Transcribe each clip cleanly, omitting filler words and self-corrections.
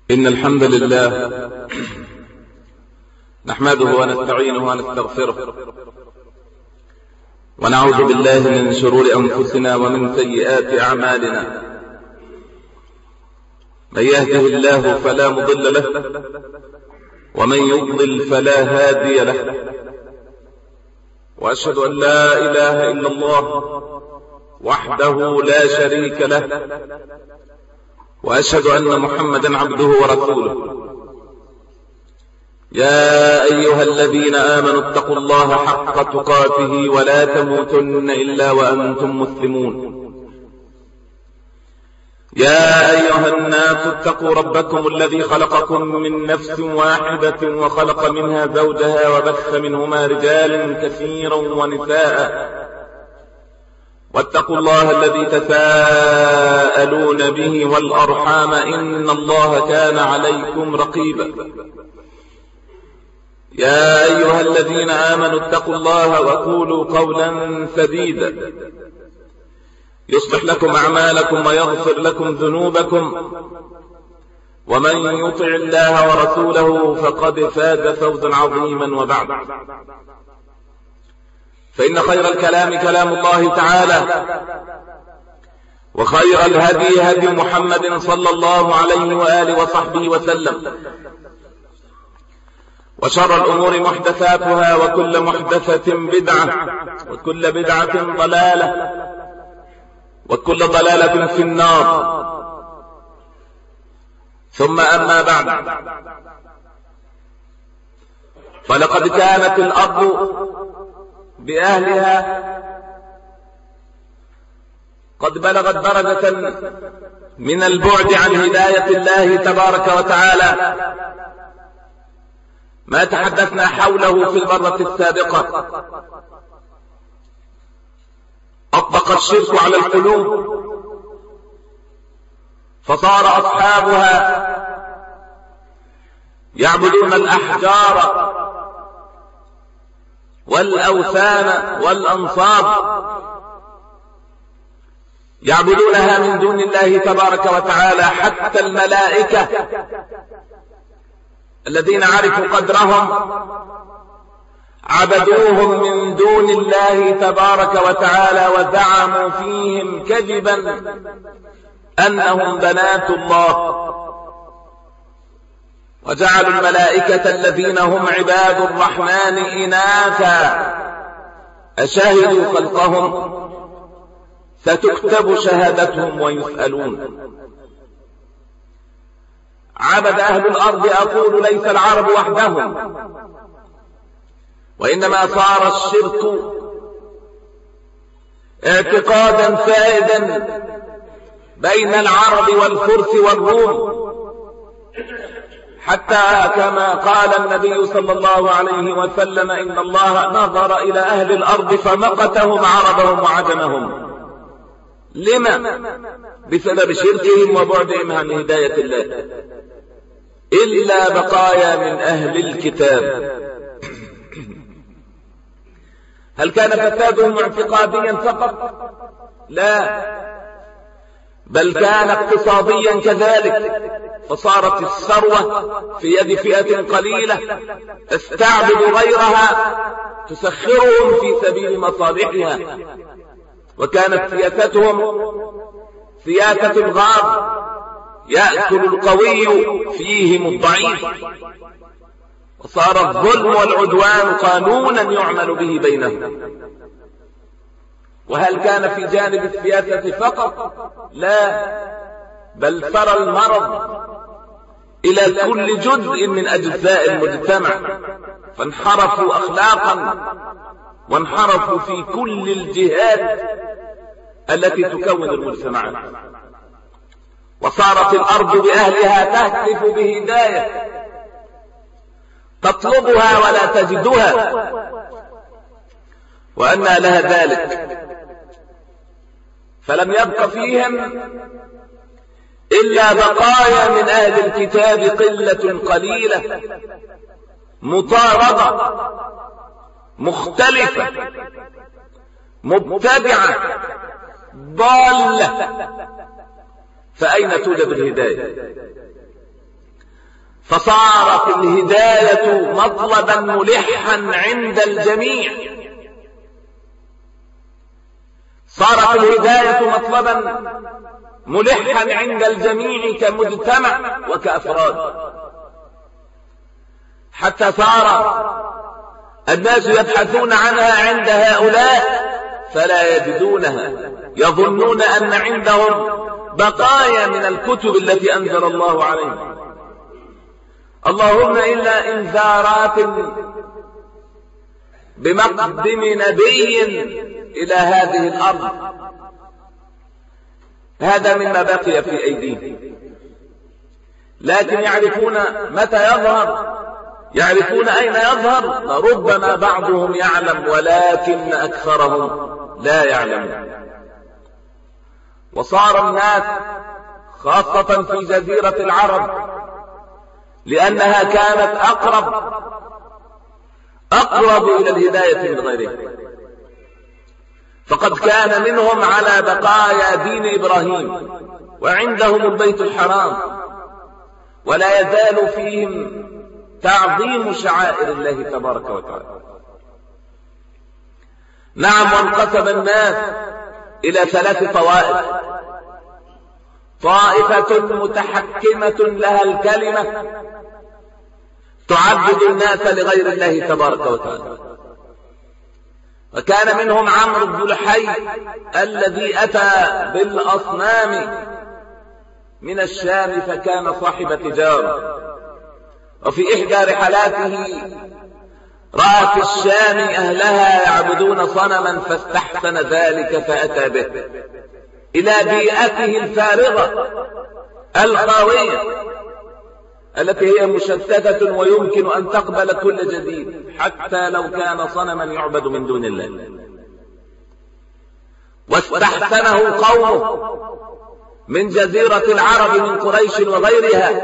إن الحمد لله نحمده ونستعينه ونستغفره ونعوذ بالله من شرور أنفسنا ومن سيئات أعمالنا. من يهده الله فلا مضل له ومن يضلل فلا هادي له، وأشهد أن لا إله إلا الله وحده لا شريك له، وأشهد أن محمدا عبده ورسوله. يا أيها الذين آمنوا اتقوا الله حق تقاته ولا تموتن إلا وأنتم مسلمون. يا أيها الناس اتقوا ربكم الذي خلقكم من نفس واحدة وخلق منها زوجها وبث منهما رجالا كثيرا ونساء، واتقوا الله الذي تساءلون به والأرحام إن الله كان عليكم رقيبا. يا أيها الذين آمنوا اتقوا الله وقولوا قولا سديدا يصلح لكم أعمالكم ويغفر لكم ذنوبكم، ومن يطع الله ورسوله فقد فاز فوزا عظيما. وبعد، فإن خير الكلام كلام الله تعالى، وخير الهدي هدي محمد صلى الله عليه وآله وصحبه وسلم، وشر الأمور محدثاتها، وكل محدثة بدعة، وكل بدعة ضلالة، وكل ضلالة في النار. ثم أما بعد، فلقد كانت الأرض بأهلها قد بلغت درجة من البعد عن هداية الله تبارك وتعالى ما تحدثنا حوله في المرة السابقة. أطبق الشرك على القلوب، فصار أصحابها يعبدون الأحجار والأوثان والأنصاب، يعبدونها من دون الله تبارك وتعالى. حتى الملائكة الذين عرفوا قدرهم عبدوهم من دون الله تبارك وتعالى، وزعموا فيهم كذبا أنهم بنات الله، وجعلوا الملائكة الذين هم عباد الرحمن إناثا. أشهدوا خلقهم؟ ستكتب شهادتهم ويسألون. عبد أهل الأرض، أقول ليس العرب وحدهم، وإنما صار الشرك اعتقادا سائدا بين العرب والفرس والروم، حتى كما قال النبي صلى الله عليه وسلم: إن الله نظر إلى أهل الأرض فمقتهم عربهم وعجمهم. لما؟ بسبب شركهم وبعدهم عن هداية الله، إلا بقايا من أهل الكتاب. هل كان فسادهم اعتقاديا فقط؟ لا، بل كان اقتصاديا كذلك، فصارت الثروة في يد فئة قليلة تستعبد غيرها، تسخرهم في سبيل مصالحها. وكانت سياستهم سياسة الغاب، يأكل القوي فيهم الضعيف، وصار الظلم والعدوان قانونا يعمل به بينهم. وهل كان في جانب السياسة فقط؟ لا، بل سرى المرض إلى كل جزء من أجزاء المجتمع، فانحرفوا أخلاقا وانحرفوا في كل الجهات التي تكون المجتمعات. وصارت الأرض بأهلها تهتف بهداية، تطلبها ولا تجدها، وأنى لها ذلك. فلم يبق فيهم إلا بقايا من أهل الكتاب قلة قليلة مطاردة مختلفة مبتدعة ضالة. فأين توجد الهداية؟ فصارت الهداية مطلبا ملحا عند الجميع. صارت الهداية مطلبا ملحا عند الجميع كمجتمع وكأفراد، حتى صار الناس يبحثون عنها عند هؤلاء فلا يجدونها، يظنون أن عندهم بقايا من الكتب التي أنزل الله عليها، اللهم إلا إنذارات بمقدم نبي إلى هذه الأرض. هذا مما بقي في أيديهم، لكن يعرفون متى يظهر، يعرفون أين يظهر، فربما بعضهم يعلم ولكن أكثرهم لا يعلمون. وصار الناس خاصة في جزيرة العرب، لأنها كانت أقرب إلى الهداية من غيرها، فقد كان منهم على بقايا دين إبراهيم وعندهم البيت الحرام، ولا يزال فيهم تعظيم شعائر الله تبارك وتعالى. نعم، وانقسم الناس إلى 3 طوائف: طائفة متحكمة لها الكلمة تعبد الناس لغير الله تبارك وتعالى، وكان منهم عمرو بن لحي الذي أتى بالأصنام من الشام، فكان صاحب تجارة، وفي إحدى رحلاته رأى في الشام أهلها يعبدون صنما فاستحسن ذلك فأتى به إلى بيئته الفارغة الخاوية التي هي مشتتة ويمكن أن تقبل كل جديد حتى لو كان صنما يعبد من دون الله. واستحسنه قومه من جزيرة العرب من قريش وغيرها،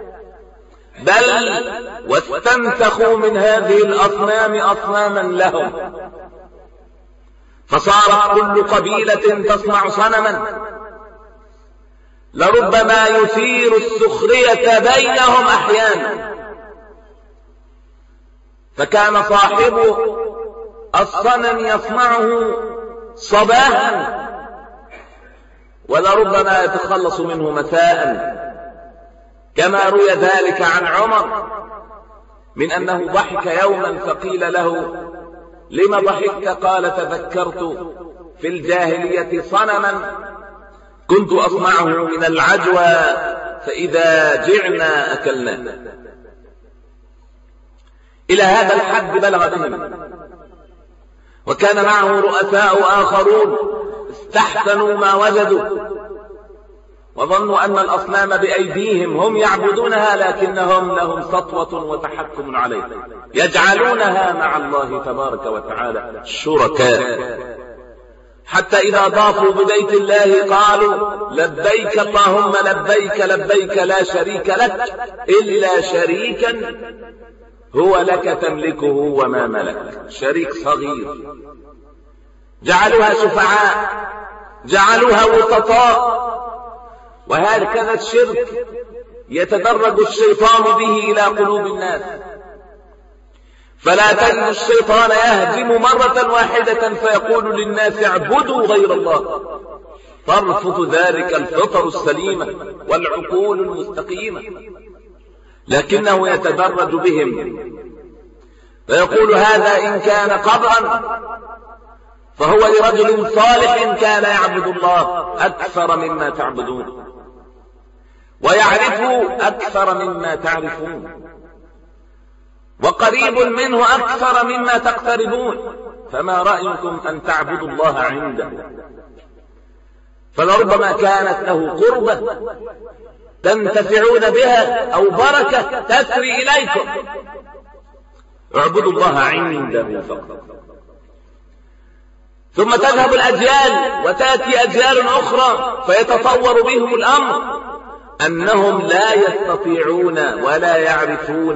بل واستنسخوا من هذه الأصنام أصناما لهم، فصارت كل قبيلة تصنع صنما لربما يثير السخرية بينهم أحيانا، فكان صاحب الصنم يصنعه صباحا ولربما يتخلص منه مساء، كما روي ذلك عن عمر من أنه ضحك يوما فقيل له: لما ضحكت؟ قال: تذكرت في الجاهلية صنما كنت أصنعه من العجوى فإذا جعنا أكلناه. إلى هذا الحد بلغ بهم. وكان معه رؤساء آخرون استحسنوا ما وجدوا وظنوا أن الأصنام بأيديهم، هم يعبدونها لكنهم لهم سطوة وتحكم عليها، يجعلونها مع الله تبارك وتعالى شركاء، حتى إذا ضافوا ببيت الله قالوا: لبيك اللهم لبيك لبيك لا شريك لك إلا شريكا هو لك تملكه وما ملك. شريك صغير، جعلوها شفعاء، جعلوها وسطاء. وهكذا الشرك يتدرج الشيطان به إلى قلوب الناس، فلا تجد الشيطان يهجم مرة واحدة فيقول للناس: اعبدوا غير الله، ترفض ذلك الفطر السليمة والعقول المستقيمة، لكنه يتدرج بهم فيقول: هذا إن كان قبرا فهو لرجل صالح كان يعبد الله أكثر مما تعبدون، ويعرف أكثر مما تعرفون، وقريب منه أكثر مما تقتربون، فما رأيكم أن تعبدوا الله عنده؟ فلربما كانت له قربة تنتفعون بها أو بركة تسري إليكم، اعبدوا الله عنده فقط. ثم تذهب الأجيال وتأتي أجيال أخرى فيتطور بهم الأمر أنهم لا يستطيعون ولا يعرفون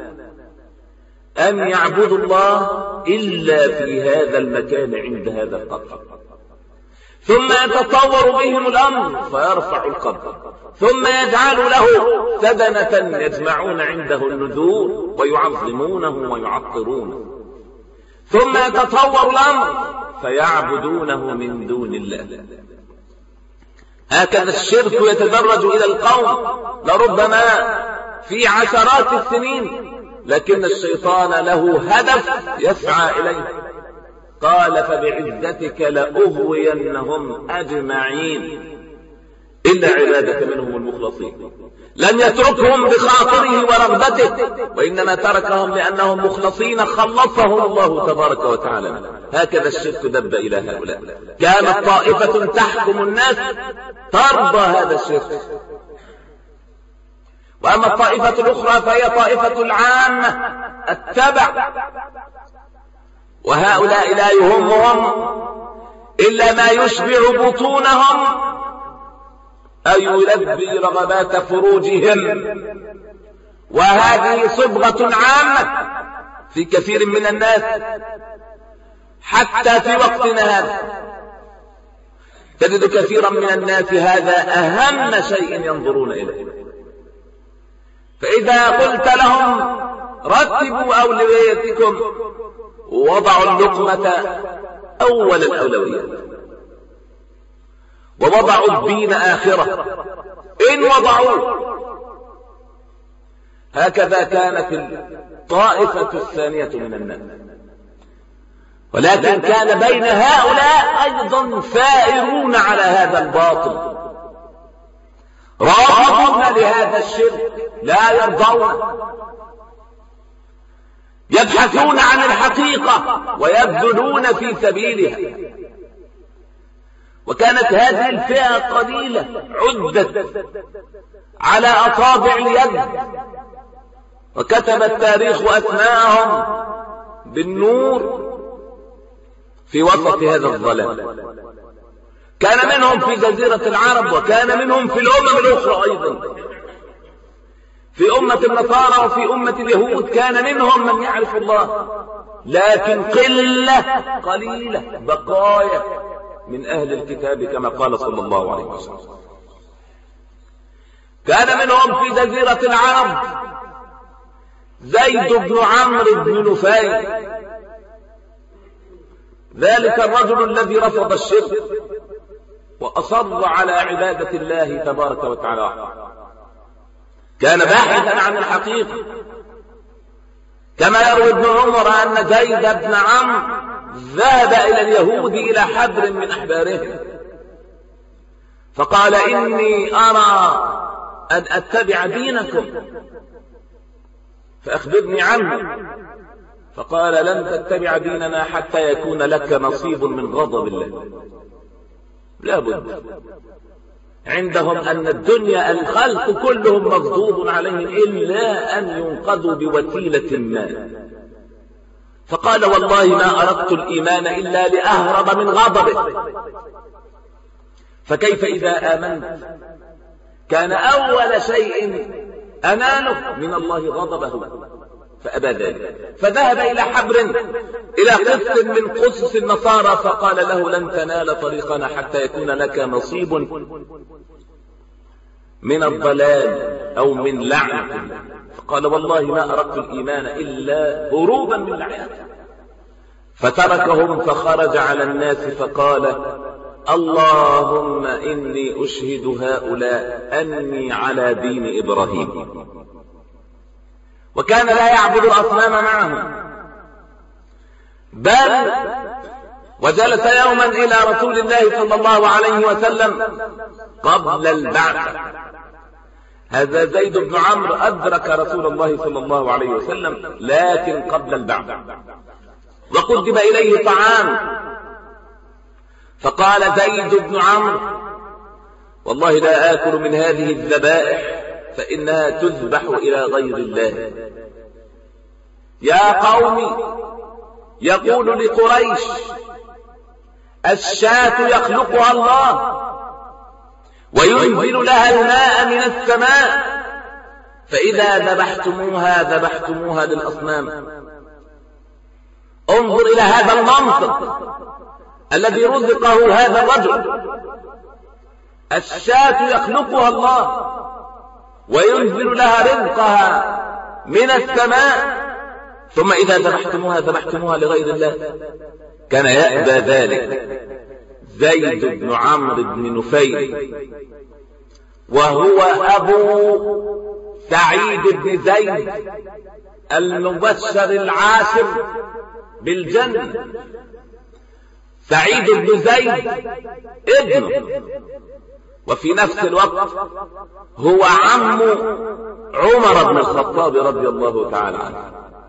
أن يعبدوا الله إلا في هذا المكان عند هذا القبر، ثم يتطور بهم الأمر فيرفع القدر، ثم يجعل له سدنة يجمعون عنده النذور ويعظمونه ويعطرونه، ثم يتطور الأمر فيعبدونه من دون الله. هكذا الشرك يتدرج إلى القوم لربما في عشرات السنين، لكن الشيطان له هدف يسعى إليه. قال فبعزتك لأغوينهم أجمعين إلا عبادك منهم المخلصين. لم يتركهم بخاطره ورغبته، وإنما تركهم لأنهم مخلصين خلصهم الله تبارك وتعالى. هكذا الشرك دب إلى هؤلاء. كانت طائفة تحكم الناس ترضى هذا الشرك، وأما الطائفة الأخرى فهي طائفة العامة التبع، وهؤلاء لا يهمهم إلا ما يشبع بطونهم أو يلبي رغبات فروجهم. وهذه صبغة عامة في كثير من الناس حتى في وقتنا هذا. تجد كثيرا من الناس هذا أهم شيء ينظرون إليه. فإذا قلت لهم رتبوا أولوياتكم ووضعوا اللقمة أول الأولويات ووضعوا الدين آخرة إن وضعوه. هكذا كانت الطائفة الثانية من الناس، ولكن كان بين هؤلاء أيضا ثائرون على هذا الباطل، رافضون لهذا الشرك، لا يرضون، يبحثون عن الحقيقة ويبذلون في سبيلها. وكانت هذه الفئة قليلة عدت على أصابع اليد، وكتب التاريخ أسماءهم بالنور في وسط هذا الظلام. كان منهم في جزيرة العرب، وكان منهم في الأمم الأخرى أيضا، في أمة النصارى وفي أمة اليهود كان منهم من يعرف الله، لكن قليلة بقايا من أهل الكتاب كما قال صلى الله عليه وسلم. كان منهم في جزيرة العرب زيد بن عمرو بن نفيل، ذلك الرجل الذي رفض الشرك وأصر على عبادة الله تبارك وتعالى. كان باحثا عن الحقيقة، كما يروي ابن عمر أن زيد بن عمرو ذهب إلى اليهود إلى حبر من أحبارهم فقال إني أرى أن أتبع دينكم فأخبرني عنه. فقال لن تتبع ديننا حتى يكون لك نصيب من غضب الله. لا بد عندهم أن الدنيا الخلق كلهم مغضوب عليهم إلا أن ينقذوا بوسيلة ما. فقال والله ما أردت الإيمان إلا لأهرب من غضبه. فكيف إذا آمنت كان أول شيء أناله من الله غضبه، فأبى ذلك. فذهب إلى حبر إلى قس من قصص النصارى فقال له لن تنال طريقنا حتى يكون لك نصيب من الضلال أو من لعنة. فقال والله ما أردت الإيمان إلا هروبا من لعنته. فتركهم فخرج على الناس فقال اللهم إني أشهد هؤلاء أني على دين إبراهيم. وكان لا يعبد الأصنام معهم، بل وجلس يوما إلى رسول الله صلى الله عليه وسلم قبل البعث. هذا زيد بن عمرو أدرك رسول الله صلى الله عليه وسلم لكن قبل البعث، وقدم إليه طعام. فقال زيد بن عمرو والله لا آكل من هذه الذبائح فإنها تذبح إلى غير الله. يا قوم يقول لقريش الشاة يخلقها الله وينزل لها الماء من السماء، فإذا ذبحتموها للأصنام. انظر إلى هذا المنطق. الذي رزقه هذا الرجل. الشاة يخلقها الله وينزل لها رزقها من السماء، ثم إذا ذبحتموها لغير الله. كان يأبى ذلك زيد بن عمرو بن نفيل، وهو أبو سعيد بن زيد المبشر العاشر بالجنة. سعيد بن زيد ابنه، وفي نفس الوقت هو عم عمر بن الخطاب رضي الله تعالى عنه.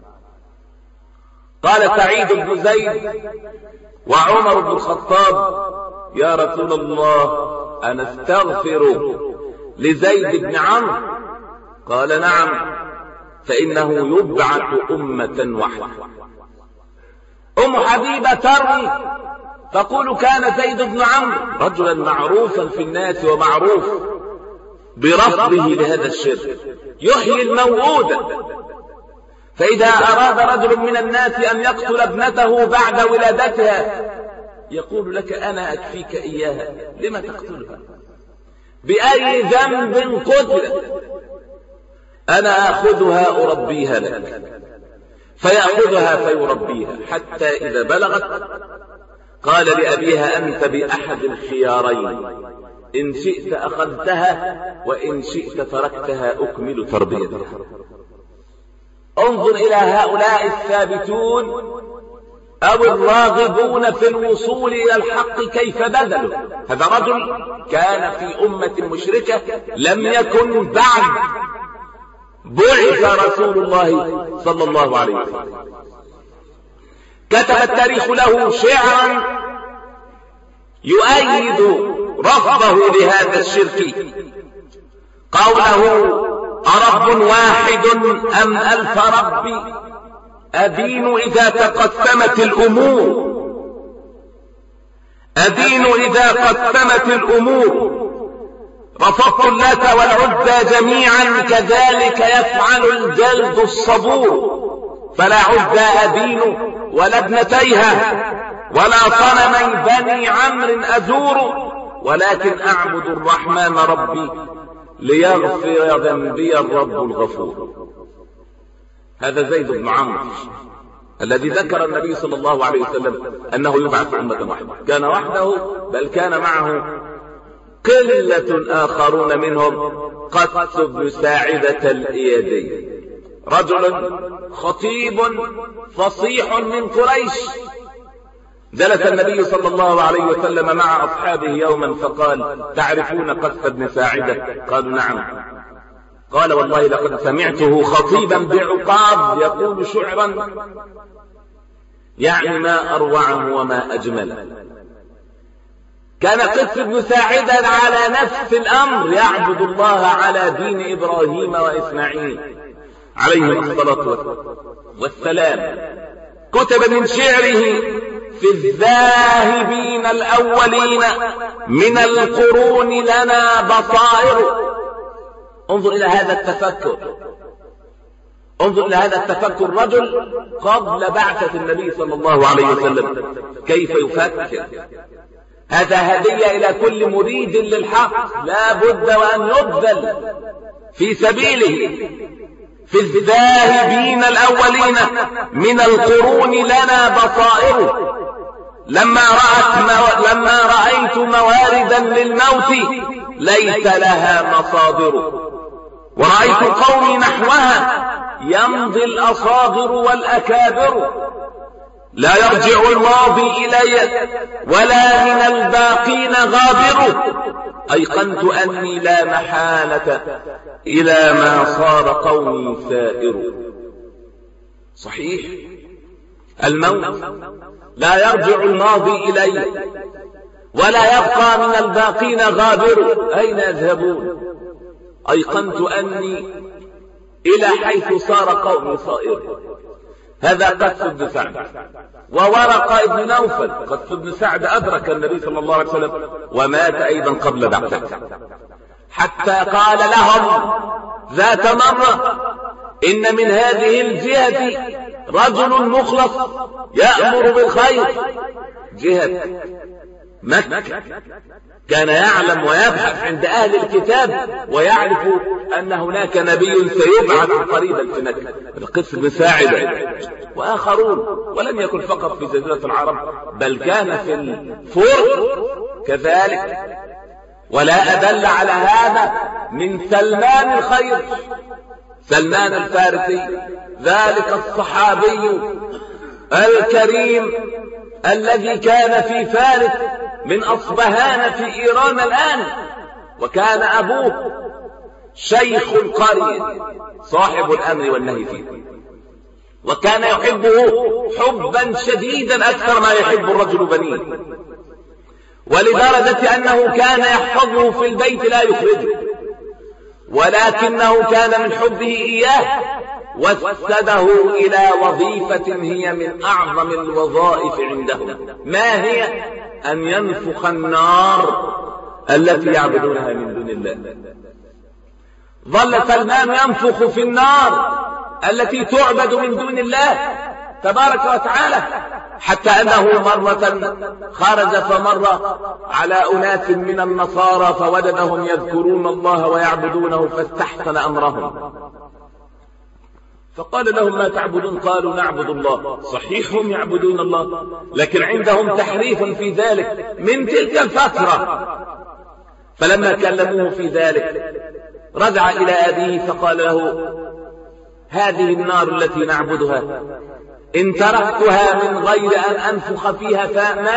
قال سعيد بن زيد وعمر بن الخطاب: يا رسول الله، أنا استغفر لزيد بن عمرو. قال: نعم، فإنه يبعث أمة واحدة. أم حبيبة تروي تقول: كان زيد بن عمرو رجلا معروفا في الناس ومعروف برفضه لهذا الشرك، يحيي الموءودة، فإذا أراد رجل من الناس أن يقتل ابنته بعد ولادتها يقول: لك أنا أكفيك إياها، لما تقتلها؟ بأي ذنب قتلت؟ أنا أخذها أربيها لك. فيأخذها فيربيها حتى إذا بلغت قال لأبيها: أنت بأحد الخيارين، إن شئت أخذتها وإن شئت تركتها أكمل تربيتها. انظر إلى هؤلاء الثابتون أو الراغبون في الوصول إلى الحق كيف بذلوا. هذا رجل كان في أمة مشركة لم يكن بعد بعث رسول الله صلى الله عليه وسلم. كتب التاريخ له شعرا يؤيد رفضه لهذا الشرك، قوله: أرب واحد أم ألف رب، أدين إذا تقسمت الأمور، أدين إذا قسمت الأمور، رفضت اللات والعزى جميعا، كذلك يفعل الجلد الصبور، فلا عزى أدين ولا ابنتيها، ولا صنمي بني عمرو أزور، ولكن أعبد الرحمن ربي ليغفر ذنبي الرب الغفور. هذا زيد بن عمرو الذي ذكر النبي صلى الله عليه وسلم أنه يبعث أمة واحدة. كان وحده، بل كان معه قلة آخرون، منهم قس بن ساعدة الإيادي، رجل خطيب فصيح من قريش. جلس النبي صلى الله عليه وسلم مع أصحابه يوما فقال: تعرفون قس بن ساعدة؟ قالوا: نعم. قال: والله لقد سمعته خطيبا بعقاب يقول شعرا يعني ما أروعه وما أجمله. كان قس بن ساعدة على نفس الأمر، يعبد الله على دين إبراهيم وإسماعيل عليهم الصلاة والسلام. كتب من شعره: في الذاهبين الأولين من القرون لنا بصائر. انظر إلى هذا التفكر، انظر إلى هذا التفكر، رجل قبل بعثة النبي صلى الله عليه وسلم كيف يفكر. هذا هدية إلى كل مريد للحق، لا بد وأن يبذل في سبيله. في الذاهبين الأولين من القرون لنا بصائر، لما رأيت مواردا للموت ليس لها مصادر، ورأيت قومي نحوها يمضي الأصاغر والأكابر، لا يرجع الماضي إلي ولا من الباقين غابر، أيقنت أني لا محالة إلى ما صار قومي سائر. صحيح، الموت لا يرجع الماضي إلي ولا يبقى من الباقين غابر، أين يذهبون؟ أيقنت أني إلى حيث صار قومي صائر. هذا قس بن سعد. وورقة بن نوفل. قس بن سعد أدرك النبي صلى الله عليه وسلم ومات أيضا قبل بعثته، حتى قال لهم ذات مرة: إن من هذه الجهة رجل مخلص يأمر بالخير جهة مكة كان يعلم ويبحث عند أهل الكتاب ويعرف أن هناك نبي سيبعث قريبا في مكة، القس بن ساعدة وآخرون، ولم يكن فقط في جزيرة العرب بل كان في الفرس كذلك. ولا أدل على هذا من سلمان الخير، سلمان الفارسي، ذلك الصحابي الكريم الذي كان في فارس من أصبهان في إيران الآن، وكان أبوه شيخ القرية صاحب الأمر والنهي فيه، وكان يحبه حبا شديدا أكثر ما يحب الرجل بنيه، ولدرجة أنه كان يحفظه في البيت لا يخرجه، ولكنه كان من حبه إياه وسده إلى وظيفة هي من أعظم الوظائف عنده. ما هي؟ أن ينفخ النار التي يعبدونها من دون الله. ظل سلمان ينفخ في النار التي تعبد من دون الله تبارك وتعالى، حتى أنه مرة خرج فمر على أناس من النصارى فوجدهم يذكرون الله ويعبدونه فاستحسن أمرهم، فقال لهم ما تعبدون؟ قالوا نعبد الله. صحيح هم يعبدون الله، لكن عندهم تحريف في ذلك من تلك الفترة. فلما كلموه في ذلك رجع إلى أبيه فقال له هذه النار التي نعبدها إن تركتها من غير أن أنفخ فيها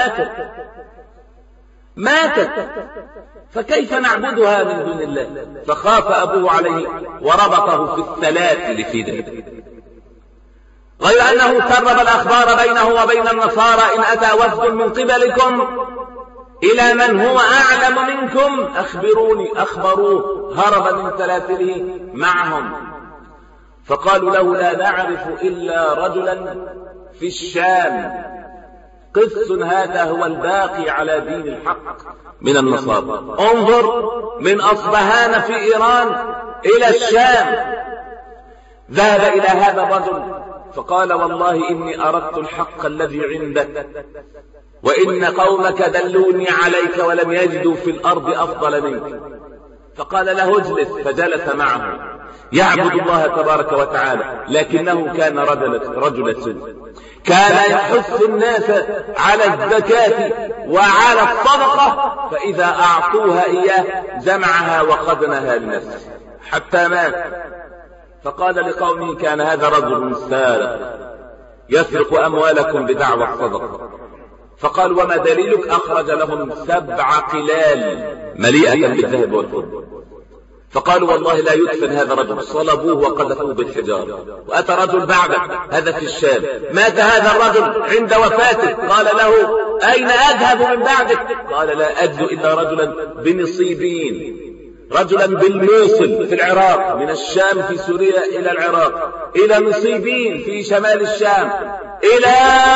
ماتت، فكيف نعبدها من دون الله؟ فخاف أبوه عليه وربطه في السلاسل في ذلك، غير أنه سرب الأخبار بينه وبين النصارى إن أتى وفد من قبلكم إلى من هو أعلم منكم أخبروني. أخبروه، هرب من سلاسله معهم، فقالوا له لا نعرف إلا رجلا في الشام، قس هذا هو الباقي على دين الحق من النصارى. انظر، من أصبهان في إيران إلى الشام، ذهب إلى هذا الرجل فقال والله إني أردت الحق الذي عندك، وإن قومك دلوني عليك ولم يجدوا في الأرض أفضل منك. فقال له اجلس، فجلس معه يعبد الله تبارك وتعالى، لكنه كان رجل سوء، كان يحث الناس على الزكاة وعلى الصدقة، فإذا أعطوها إياه جمعها وخزنها لنفسه حتى مات. فقال لقومه كان هذا رجل سارق يسرق أموالكم بدعوى الصدقة. فقال وما دليلك؟ أخرج لهم 7 قلال مليئة بالذهب والفضة. فقالوا والله لا يدفن هذا الرجل، صلبوه وقذفوه بالحجارة. وأتى رجل بعده، هذا في الشام، مات هذا الرجل عند وفاته، قال له أين أذهب من بعدك؟ قال لا أجد إلا رجلا بنصيبين، رجلا بالموصل في العراق، من الشام في سوريا إلى العراق، إلى نصيبين في شمال الشام، إلى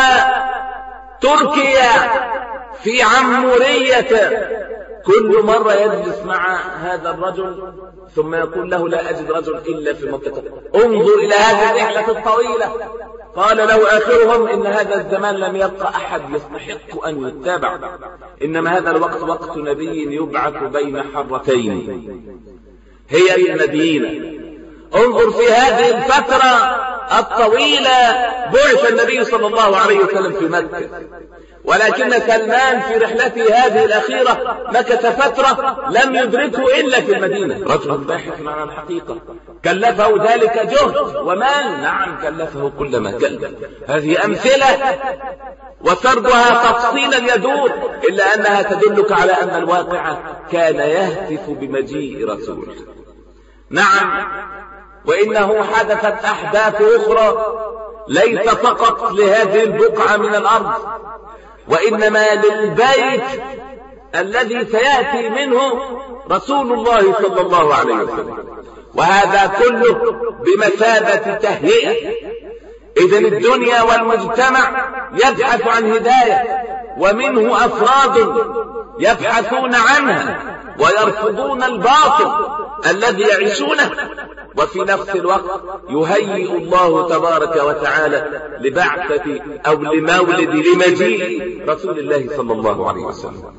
تركيا في عمورية. كل مرة يجلس مع هذا الرجل ثم يقول له لا أجد رجل إلا في مكة. انظر إلى هذه الرحلة الطويلة. قال له آخرهم إن هذا الزمان لم يبقى أحد يستحق أن يتبع، إنما هذا الوقت وقت نبي يبعث بين حرتين هي المدينة. انظر في هذه الفترة الطويلة بعث النبي صلى الله عليه وسلم في مكة، ولكن سلمان في رحلته هذه الأخيرة مكث فترة لم يدركه إلا في المدينة. رجل باحث عن الحقيقة، كلفه ذلك جهد ومال، نعم كلفه كل ما كلف. هذه أمثلة وسردها تفصيلا يدور، إلا أنها تدلك على أن الواقع كان يهتف بمجيء رسوله. نعم، وإنه حدثت أحداث أخرى ليس فقط لهذه البقعة من الأرض، وإنما للبيت الذي سيأتي منه رسول الله صلى الله عليه وسلم، وهذا كله بمثابة تهيئة. إذن الدنيا والمجتمع يبحث عن هداية، ومنه أفراد يبحثون عنها ويرفضون الباطل الذي يعيشونه، وفي نفس الوقت يهيئ الله تبارك وتعالى لبعثة أو لمجيء رسول الله صلى الله عليه وسلم.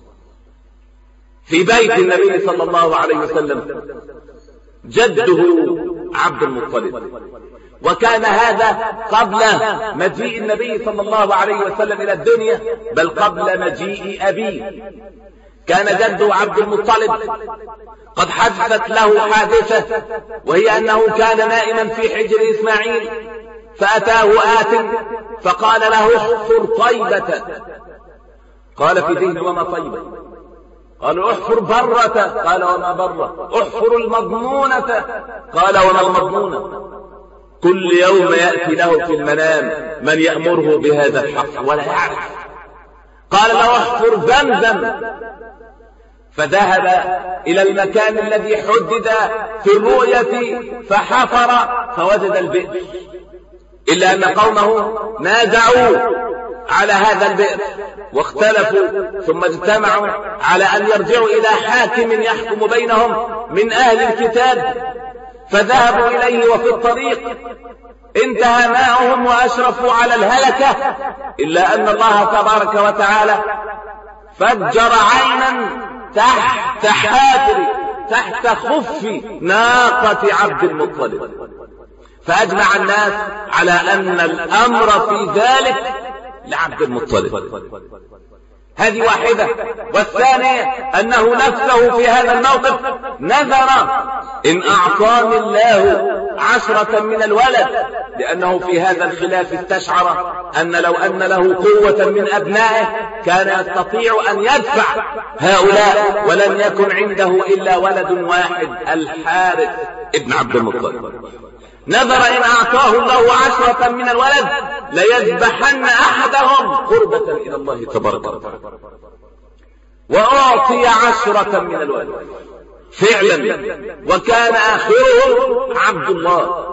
في بيت النبي صلى الله عليه وسلم جده عبد المطلب، وكان هذا قبل مجيء النبي صلى الله عليه وسلم إلى الدنيا، بل قبل مجيء أبيه. كان جده عبد المطلب قد حدثت له حادثة، وهي أنه كان نائما في حجر إسماعيل، فأتاه آت فقال له احفر طيبة. قال في ذهنه وما طيبة؟ قال احفر برة. قال وما برة؟ احفر المضمونة. قال وما المضمونة؟ كل يوم يأتي له في المنام من يأمره بهذا الحفر ولا يعرف. قال له احفر زمزم. فذهب إلى المكان الذي حدد في الرؤية فحفر فوجد البئر، إلا أن قومه نازعوا على هذا البئر واختلفوا، ثم اجتمعوا على أن يرجعوا إلى حاكم يحكم بينهم من أهل الكتاب، فذهبوا إليه وفي الطريق انتهى ماؤهم وأشرفوا على الهلكة، إلا أن الله تبارك وتعالى فجر عينا تحت حافر تحت خف ناقة عبد المطلب، فأجمع الناس على أن الأمر في ذلك لعبد المطلب. هذه واحدة. والثانية أنه نفسه في هذا الموقف نذر إن أعطاني الله 10 من الولد، لأنه في هذا الخلاف استشعر أن لو أن له قوة من أبنائه كان يستطيع أن يدفع هؤلاء، ولم يكن عنده إلا ولد واحد الحارث ابن عبد المطلب. نذر إن أعطاه الله 10 من الولد ليذبحن أحدهم قربة إلى الله تبارك وتعالى، وأعطي 10 من الولد فعلا، وكان آخرهم عبد الله.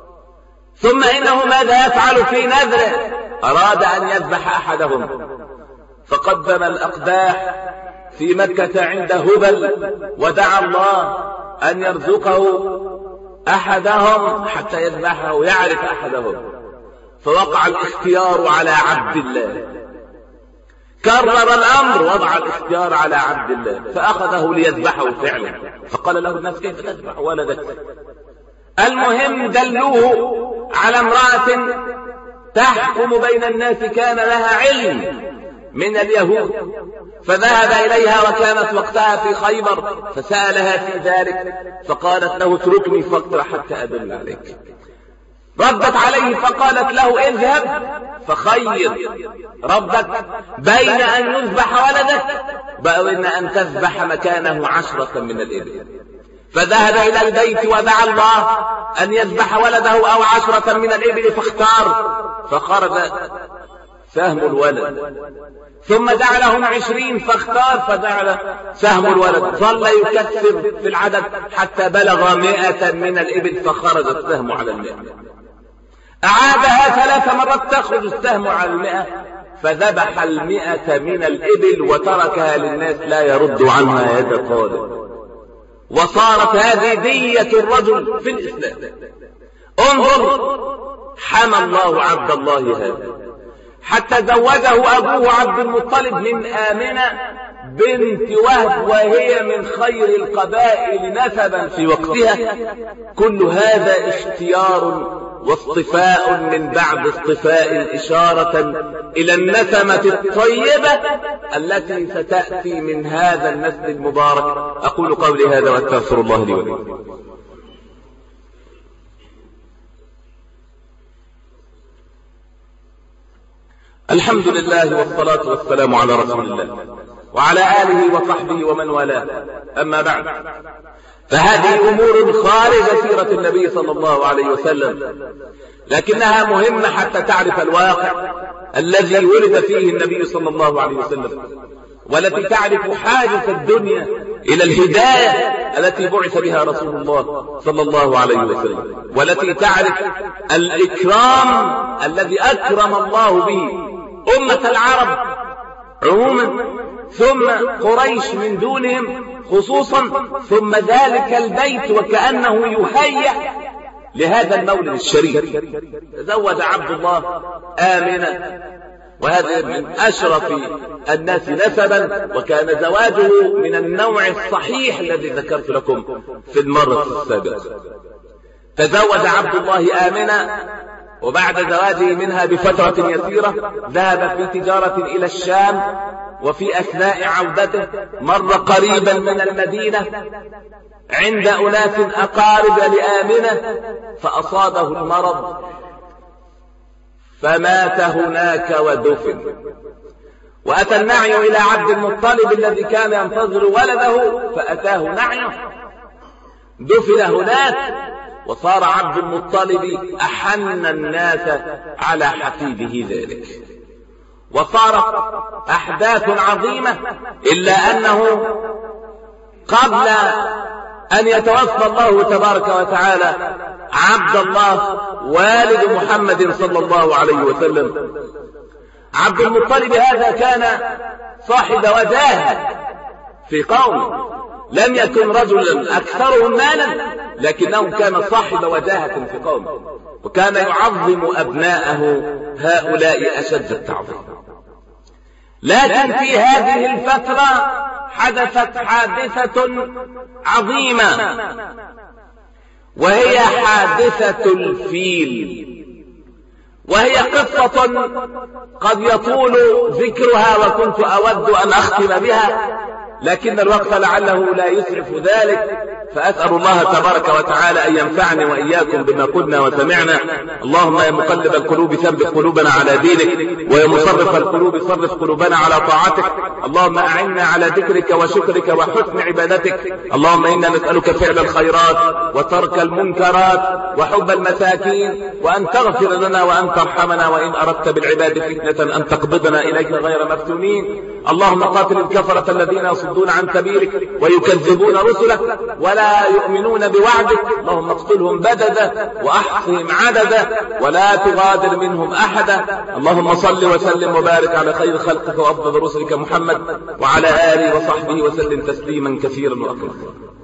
ثم إنه ماذا يفعل في نذره؟ أراد أن يذبح أحدهم، فقدم الأقداح في مكة عند هبل، ودعا الله أن يرزقه أحدهم حتى يذبحه ويعرف أحدهم، فوقع الاختيار على عبد الله. كرر الأمر، وضع الاختيار على عبد الله، فأخذه ليذبحه فعلا. فقال له الناس كيف تذبح ولدك؟ المهم دلوه على امرأة تحكم بين الناس كان لها علم من اليهود، فذهب إليها وكانت وقتها في خيبر، فسألها في ذلك فقالت له اتركني فترة حتى أدل عليك. ردت عليه فقالت له اذهب فخير ربك بين أن يذبح ولدك وبين أن تذبح مكانه 10 من الإبل. فذهب إلى البيت ودعا الله أن يذبح ولده أو 10 من الإبل، فاختار، فخرج سهم الولد. ثم دعا لهم 20 فاختار، فجعل سهم الولد. ظل يكثر في العدد حتى بلغ 100 من الإبل، فخرج السهم على 100. أعادها 3 مرات تخرج السهم على 100، فذبح 100 من الإبل وتركها للناس لا يرد عنها يد طالب. وصارت هذه دية الرجل في الإسلام. انظر، حمى الله عبد الله هذا حتى زوجه أبوه عبد المطلب من آمنة بنت وهب، وهي من خير القبائل نسبا في وقتها. كل هذا اختيار واصطفاء من بعد اصطفاء، إشارة إلى النسمة الطيبة التي ستأتي من هذا النسل المبارك. أقول قولي هذا وأستغفر الله لي ولكم. الحمد لله والصلاة والسلام على رسول الله وعلى آله وصحبه ومن والاه. أما بعد، فهذه أمور خارج سيرة النبي صلى الله عليه وسلم، لكنها مهمة حتى تعرف الواقع الذي ولد فيه النبي صلى الله عليه وسلم، والتي تعرف حاجة الدنيا إلى الهداية التي بعث بها رسول الله صلى الله عليه وسلم، والتي تعرف الإكرام الذي أكرم الله به أمة العرب عموما، ثم قريش من دونهم خصوصا، ثم ذلك البيت وكأنه يهيأ لهذا المولد الشريف. تزوج عبد الله آمنة، وهذا من أشرف الناس نسبا، وكان زواجه من النوع الصحيح الذي ذكرت لكم في المرة السابقة. تزوج عبد الله آمنة، وبعد زواجه منها بفترة يسيرة ذهب في تجارة إلى الشام، وفي أثناء عودته مر قريبا من المدينة عند أناس أقارب لآمنة، فأصابه المرض فمات هناك ودفن. وأتى النعي إلى عبد المطلب الذي كان ينتظر ولده، فأتاه نعيه دفن هناك، وصار عبد المطلب أحن الناس على حفيده ذلك. وصارت أحداث عظيمة، إلا أنه قبل أن يتوفى الله تبارك وتعالى عبد الله والد محمد صلى الله عليه وسلم، عبد المطلب هذا كان صاحب وجاهة في قومه، لم يكن رجلا أكثرهم مالا، لكنه كان صاحب وجاهة في قومه، وكان يعظم أبناءه هؤلاء أشد التعظيم. لكن في هذه الفترة حدثت حادثة عظيمة، وهي حادثة الفيل، وهي قصة قد يطول ذكرها، وكنت أود أن أختم بها، لكن الوقت لعله لا يسعف ذلك، فأسأل الله تبارك وتعالى أن ينفعني وإياكم بما قلنا وسمعنا. اللهم يا مقلب القلوب ثبت قلوبنا على دينك، ويا مصرف القلوب صرف قلوبنا على طاعتك. اللهم أعنا على ذكرك وشكرك وحسن عبادتك. اللهم إنا نسألك فعل الخيرات وترك المنكرات وحب المساكين، وأن تغفر لنا وأن ترحمنا، وإن أردت بالعباد فتنة أن تقبضنا إليك غير مفتونين. اللهم قاتل الكفرة الذين يصدون عن سبيلك ويكذبون رسلك ولا يؤمنون بوعدك، اللهم اقتلهم بددا وأحصهم عددا ولا تغادر منهم أحدا. اللهم صل وسلم وبارك على خير خلقك وأفضل رسلك محمد وعلى آله وصحبه وسلم تسليما كثيرا وأكرما.